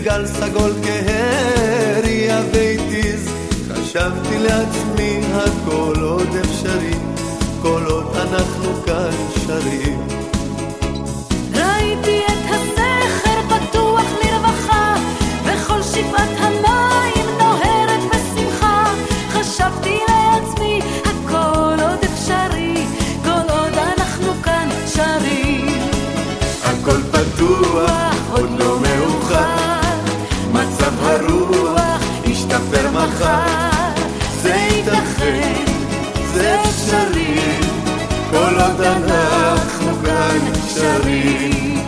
וגל סגול כהרי הביתיז. חשבתי לעצמי הכל עוד אפשרי, כל עוד אנחנו כאן שרים. ראיתי את הסכר פתוח לרווחה, וכל שפעת המים נוהרת בשמחה. חשבתי לעצמי הכל עוד אפשרי, כל עוד אנחנו כאן שרים. הכל פתוח, עוד לא מאוחר, מצב הרוח ישתפר מחר. זה ייתכן, זה אפשרי, כל עוד אנחנו כאן שרים.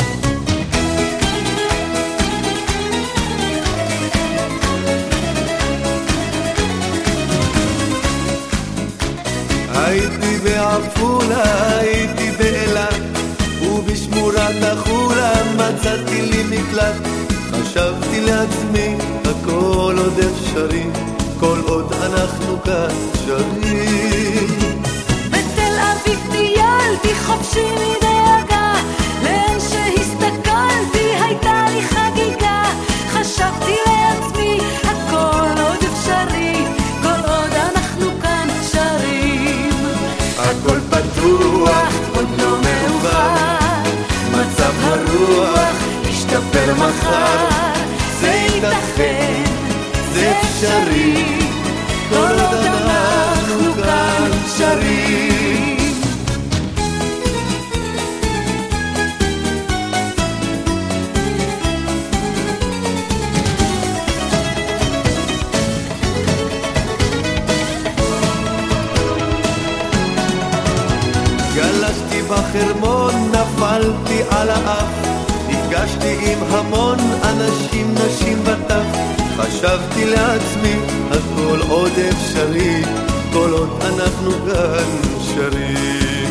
הייתי בעפולה, הייתי באילת, ובשמורת החולה מצאתי לי מקלט. חשבתי לעצמי הכל עוד אפשרי, כל עוד אנחנו כאן שרים. בתל אביב טיילתי חופשי מדאגה, לאן שהסתכלתי הייתה לי חגיגה. חשבתי לעצמי הכל עוד אפשרי, כל עוד אנחנו כאן שרים. הכל פתוח, עוד לא מאוחר, מצב הרוח ישתפר מחר. זה ייתכן, זה אפשרי, כל עוד אנחנו כאן שרים. גלשתי בחרמון, נפלתי על האף, נפגשתי עם המון אנשים, נשים וטף. חשבתי לעצמי הכל עוד אפשרי, כל עוד אנחנו כאן שרים.